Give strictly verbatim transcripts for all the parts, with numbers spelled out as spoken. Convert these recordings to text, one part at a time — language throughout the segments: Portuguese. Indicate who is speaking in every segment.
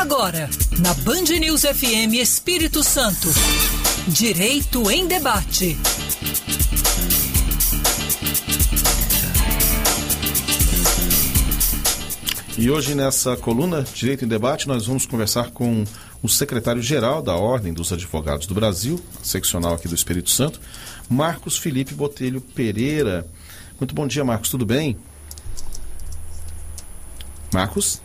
Speaker 1: Agora, na Band News F M Espírito Santo, Direito em Debate.
Speaker 2: E hoje nessa coluna Direito em Debate nós vamos conversar com o secretário-geral da Ordem dos Advogados do Brasil, seccional aqui do Espírito Santo, Marcos Felipe Botelho Pereira. Muito bom dia, Marcos, tudo bem? Marcos?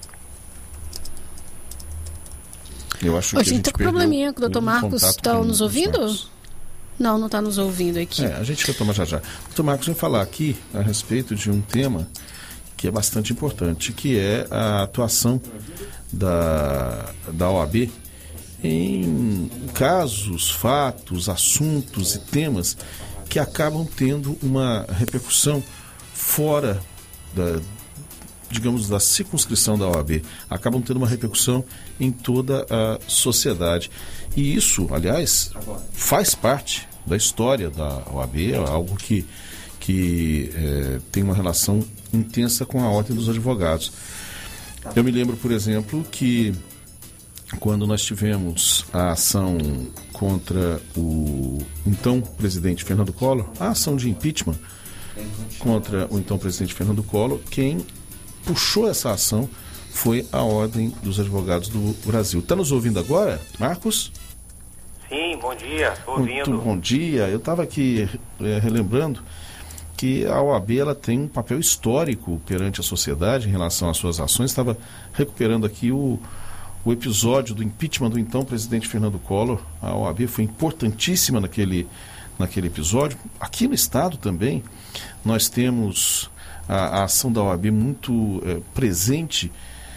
Speaker 2: Eu acho
Speaker 3: Ô,
Speaker 2: que
Speaker 3: gente, tá com probleminha com o doutor Marcos. Está nos ouvindo?
Speaker 2: Marcos.
Speaker 3: Não, não está nos ouvindo aqui.
Speaker 2: É, a gente retoma já já. doutor Marcos vai falar aqui a respeito de um tema que é bastante importante, que é a atuação da, da O A B em casos, fatos, assuntos e temas que acabam tendo uma repercussão fora da, digamos, da circunscrição da O A B, acabam tendo uma repercussão em toda a sociedade. E isso, aliás, faz parte da história da O A B, é algo que, que é, tem uma relação intensa com a Ordem dos Advogados. Eu me lembro, por exemplo, que quando nós tivemos a ação contra o então presidente Fernando Collor, a ação de impeachment contra o então presidente Fernando Collor, quem puxou essa ação foi a Ordem dos Advogados do Brasil. Está nos ouvindo agora, Marcos?
Speaker 4: Sim, bom dia, estou ouvindo.
Speaker 2: Muito bom dia. Eu estava aqui é, relembrando que a O A B ela tem um papel histórico perante a sociedade em relação às suas ações. Estava recuperando aqui o, o episódio do impeachment do então presidente Fernando Collor. A O A B foi importantíssima naquele, naquele episódio. Aqui no estado também nós temos a, a ação da O A B muito é, presente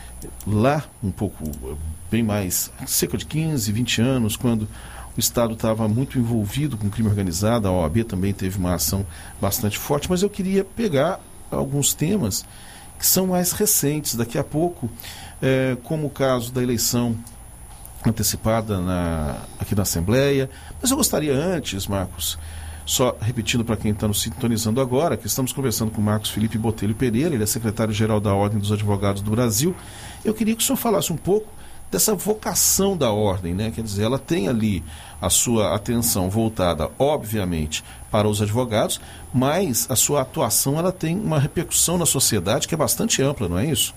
Speaker 2: lá, um pouco, bem mais, cerca de quinze, vinte anos, quando o Estado estava muito envolvido com crime organizado. A O A B também teve uma ação bastante forte, mas eu queria pegar alguns temas que são mais recentes, daqui a pouco, é, como o caso da eleição antecipada na, aqui na Assembleia. Mas eu gostaria antes, Marcos, só repetindo para quem está nos sintonizando agora, que estamos conversando com o Marcos Felipe Botelho Pereira, ele é secretário-geral da Ordem dos Advogados do Brasil. Eu queria que o senhor falasse um pouco dessa vocação da Ordem, né? Quer dizer, ela tem ali a sua atenção voltada, obviamente, para os advogados, mas a sua atuação ela tem uma repercussão na sociedade que é bastante ampla, não é isso?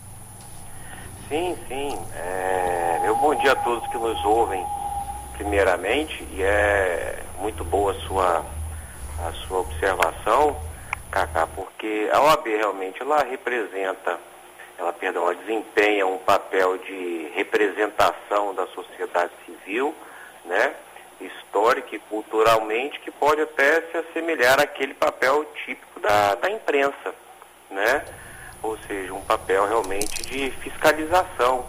Speaker 4: Sim, sim. É... Meu bom dia a todos que nos ouvem, primeiramente, e é muito boa a sua, a sua observação, Cacá, porque a O A B realmente ela representa ela, perdão, ela desempenha um papel de representação da sociedade civil, né, histórica e culturalmente, que pode até se assemelhar àquele papel típico da, da imprensa, né, ou seja, um papel realmente de fiscalização.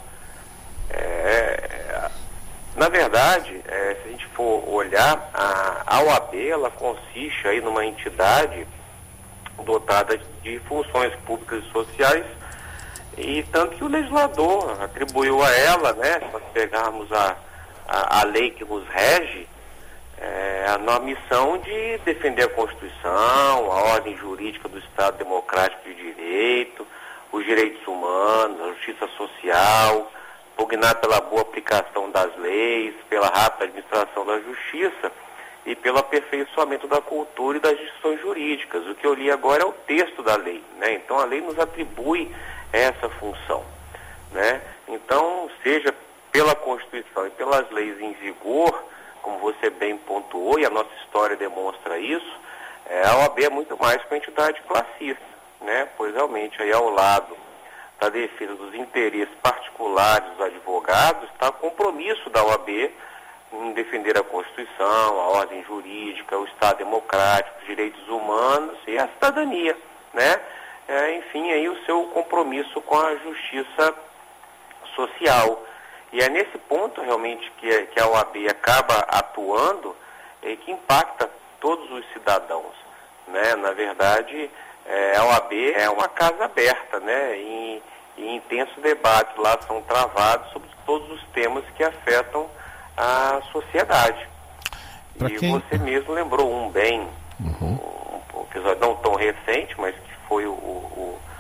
Speaker 4: É, na verdade, é, se a gente for olhar, a, a O A B, ela consiste aí numa entidade dotada de funções públicas e sociais. E tanto que o legislador atribuiu a ela, né, se nós pegarmos a, a, a lei que nos rege, é, a missão de defender a Constituição, a ordem jurídica do Estado Democrático de Direito, os direitos humanos, a justiça social, pugnar pela boa aplicação das leis, pela rápida administração da justiça e pelo aperfeiçoamento da cultura e das instituições jurídicas. O que eu li agora é o texto da lei, né? Então a lei nos atribui essa função, né? Então, seja pela Constituição e pelas leis em vigor, como você bem pontuou, e a nossa história demonstra isso, é, a O A B é muito mais que uma entidade classista, né? Pois realmente aí ao lado da defesa dos interesses particulares dos advogados está o compromisso da O A B em defender a Constituição, a ordem jurídica, o Estado democrático, os direitos humanos e a cidadania, né? É, enfim, aí o seu compromisso com a justiça social. E é nesse ponto realmente que, que a O A B acaba atuando e que impacta todos os cidadãos, né? Na verdade, é, a O A B é uma casa aberta, né? E, e intensos debates lá são travados sobre todos os temas que afetam a sociedade. Pra e quem... você mesmo lembrou um bem, uhum. um, um episódio não tão recente, mas que foi o, o,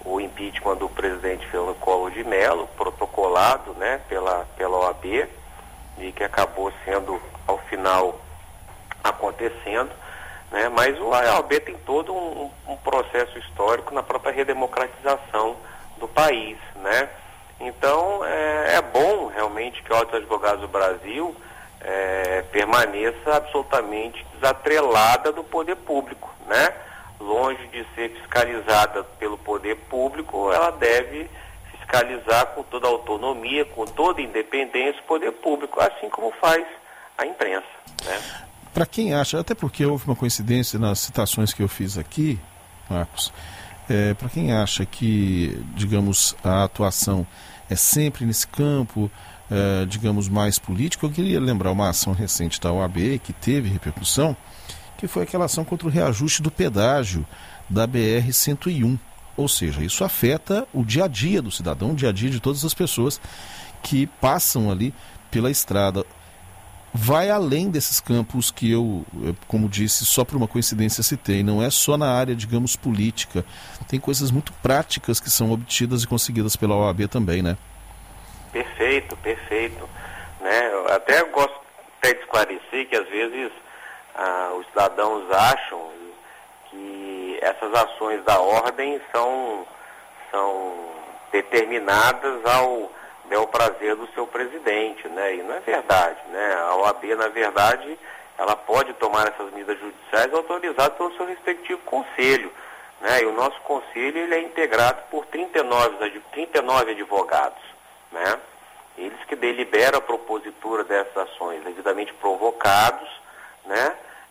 Speaker 4: o impeachment do presidente Fernando Collor de Mello, protocolado, né, pela, pela O A B, e que acabou sendo, ao final, acontecendo, né, mas o A O B tem todo um, um processo histórico na própria redemocratização do país, né? Então, é, é bom, realmente, que a Ordem dos Advogados do Brasil é, permaneça absolutamente desatrelada do poder público, né? Longe de ser fiscalizada pelo poder público, ela deve fiscalizar com toda a autonomia, com toda a independência o poder público, assim como faz a imprensa, né?
Speaker 2: Para quem acha, até porque houve uma coincidência nas citações que eu fiz aqui, Marcos, é, para quem acha que, digamos, a atuação é sempre nesse campo, é, digamos, mais político, eu queria lembrar uma ação recente da O A B que teve repercussão, que foi aquela ação contra o reajuste do pedágio da B R cento e um. Ou seja, isso afeta o dia a dia do cidadão, o dia a dia de todas as pessoas que passam ali pela estrada. Vai além desses campos que eu, como disse, só por uma coincidência citei. Não é só na área, digamos, política. Tem coisas muito práticas que são obtidas e conseguidas pela O A B também, né?
Speaker 4: Perfeito, perfeito. Né? Eu até gosto até de esclarecer que às vezes ah, os cidadãos acham que essas ações da ordem são, são determinadas ao bel prazer do seu presidente, né? E não é verdade, né? A O A B, na verdade, ela pode tomar essas medidas judiciais autorizadas pelo seu respectivo conselho, né? E o nosso conselho, ele é integrado por trinta e nove, trinta e nove advogados, né? Eles que deliberam a propositura dessas ações, devidamente provocados, né?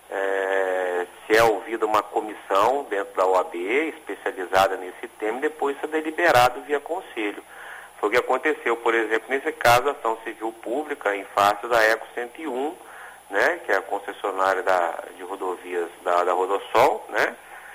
Speaker 4: É, se é ouvida uma comissão dentro da O A B, especializada nesse tema, e depois ser deliberado via conselho. Foi o que aconteceu, por exemplo, nesse caso, a ação civil pública em face da Eco cento e um, né, que é a concessionária da, de rodovias da, da Rodossol, né,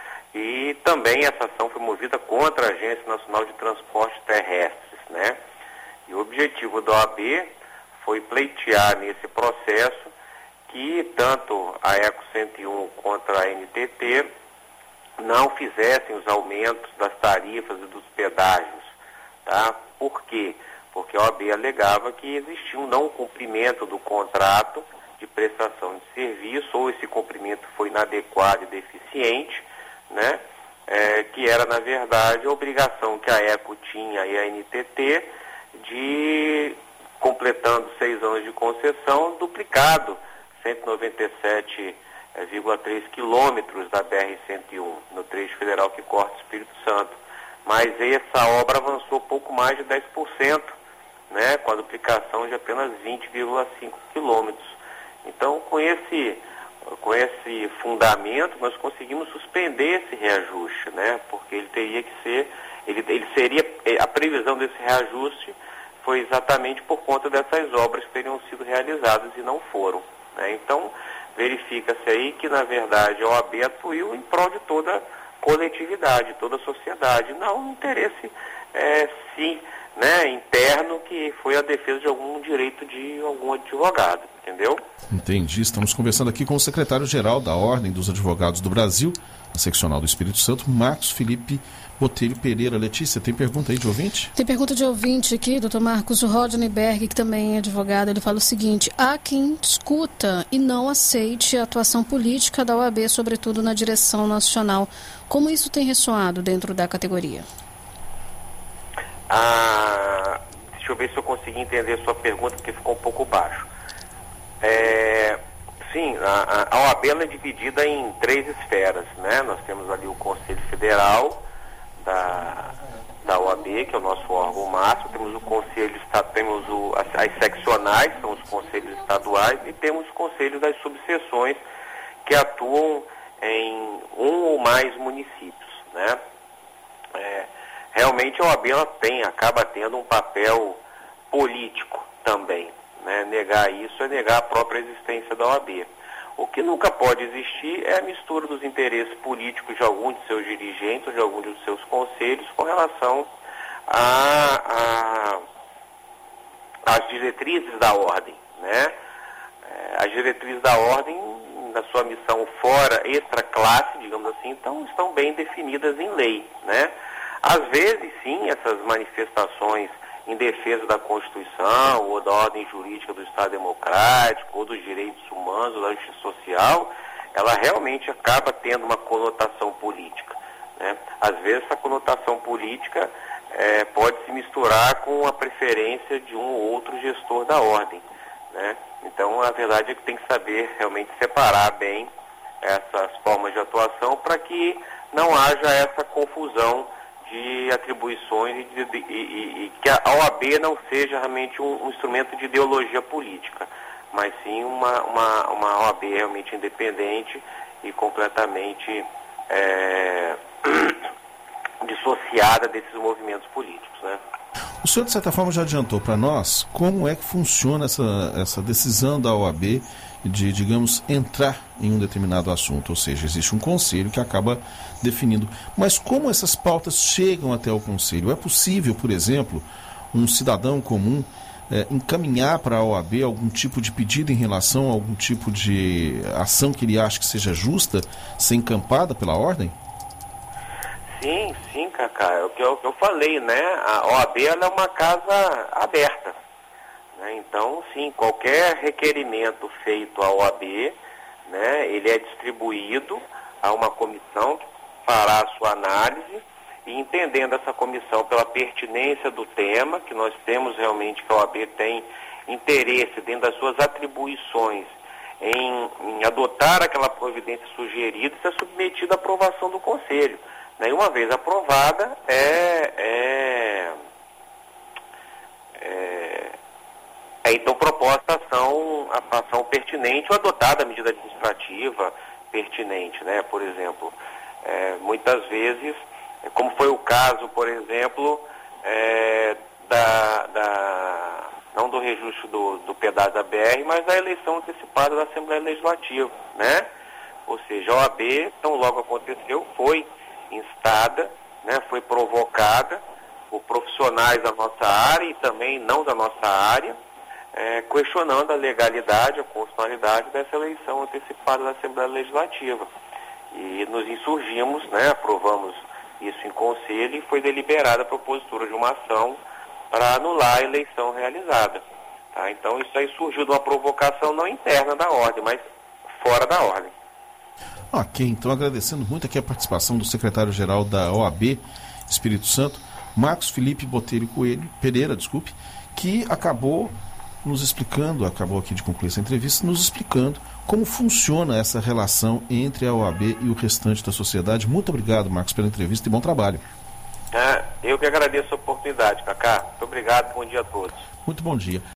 Speaker 4: e também essa ação foi movida contra a Agência Nacional de Transportes Terrestres, né, e o objetivo da O A B foi pleitear nesse processo que tanto a Eco cento e um quanto a N T T não fizessem os aumentos das tarifas e dos pedágios, tá? Por quê? Porque a O A B alegava que existia um não cumprimento do contrato de prestação de serviço, ou esse cumprimento foi inadequado e deficiente, né? É, que era, na verdade, a obrigação que a Eco tinha e a N T T de, completando seis anos de concessão, duplicado cento e noventa e sete vírgula três quilômetros da B R cento e um, no trecho federal que corta o Espírito Santo. Mas essa obra avançou pouco mais de dez por cento, né, com a duplicação de apenas vinte vírgula cinco quilômetros. Então, com esse, com esse fundamento, nós conseguimos suspender esse reajuste, né, porque ele teria que ser, ele, ele seria, a previsão desse reajuste foi exatamente por conta dessas obras que teriam sido realizadas e não foram, né. Então, verifica-se aí que, na verdade, a O A B atuou em prol de toda a coletividade, toda a sociedade, não um interesse, é, sim, né, interno, que foi a defesa de algum direito de algum advogado, entendeu?
Speaker 2: Entendi. Estamos conversando aqui com o secretário-geral da Ordem dos Advogados do Brasil, a seccional do Espírito Santo, Marcos Felipe Botelho Pereira. Letícia, tem pergunta aí de ouvinte?
Speaker 3: Tem pergunta de ouvinte aqui, doutor Marcos. O Rodney Berg, que também é advogado, ele fala o seguinte: há quem discuta e não aceite a atuação política da O A B, sobretudo na direção nacional. Como isso tem ressoado dentro da categoria?
Speaker 4: Ah, deixa eu ver se eu consegui entender a sua pergunta, porque ficou um pouco baixo. É, sim, a, a O A B ela é dividida em três esferas, né? Nós temos ali o Conselho Federal da, da O A B, que é o nosso órgão máximo, temos o Conselho, temos o, as, as seccionais, são os conselhos estaduais, e temos os conselhos das subseções, que atuam em um ou mais municípios, né? É, realmente a O A B ela tem, acaba tendo um papel político também, né? Negar isso é negar a própria existência da O A B. O que nunca pode existir é a mistura dos interesses políticos de algum de seus dirigentes ou de algum de seus conselhos com relação a, a, às diretrizes da ordem, né? É, as diretrizes da ordem, na sua missão fora, extra-classe, digamos assim, então estão bem definidas em lei, né? Às vezes, sim, essas manifestações em defesa da Constituição ou da ordem jurídica do Estado Democrático ou dos direitos humanos ou da justiça social, ela realmente acaba tendo uma conotação política, né? Às vezes essa conotação política é, pode se misturar com a preferência de um ou outro gestor da ordem, né? Então, a verdade é que tem que saber realmente separar bem essas formas de atuação para que não haja essa confusão de atribuições e, de, de, e, e que a O A B não seja realmente um, um instrumento de ideologia política, mas sim uma, uma, uma O A B realmente independente e completamente é, dissociada desses movimentos políticos, né?
Speaker 2: O senhor, de certa forma, já adiantou para nós como é que funciona essa, essa decisão da O A B de, digamos, entrar em um determinado assunto, ou seja, existe um conselho que acaba definindo. Mas como essas pautas chegam até o conselho? É possível, por exemplo, um cidadão comum é, encaminhar para a O A B algum tipo de pedido em relação a algum tipo de ação que ele acha que seja justa, ser encampada pela ordem?
Speaker 4: Sim, sim, Cacá, é o que eu, eu falei, né? A O A B ela é uma casa aberta, né? Então, sim, qualquer requerimento feito à O A B, né, ele é distribuído a uma comissão que fará a sua análise e, entendendo essa comissão pela pertinência do tema, que nós temos realmente que a O A B tem interesse dentro das suas atribuições em, em adotar aquela providência sugerida, isso é submetido à aprovação do Conselho. E uma vez aprovada, é, é, é, é então proposta a ação, a ação pertinente ou adotada a medida administrativa pertinente, né? Por exemplo, é, muitas vezes, como foi o caso, por exemplo, é, da, da, não do reajuste do, do pedágio da B R, mas da eleição antecipada da Assembleia Legislativa, né? Ou seja, a O A B, tão logo aconteceu, foi instada, né, foi provocada por profissionais da nossa área e também não da nossa área, é, questionando a legalidade, a constitucionalidade dessa eleição antecipada da Assembleia Legislativa. E nos insurgimos, né, aprovamos isso em conselho e foi deliberada a propositura de uma ação para anular a eleição realizada. Tá? Então isso aí surgiu de uma provocação não interna da ordem, mas fora da ordem.
Speaker 2: Ok, então agradecendo muito aqui a participação do secretário-geral da O A B Espírito Santo, Marcos Felipe Botelho Coelho, Pereira, desculpe, que acabou nos explicando, acabou aqui de concluir essa entrevista, nos explicando como funciona essa relação entre a O A B e o restante da sociedade. Muito obrigado, Marcos, pela entrevista e bom trabalho.
Speaker 4: É, eu que agradeço a oportunidade, Cacá. Muito obrigado, bom dia a todos.
Speaker 2: Muito bom dia.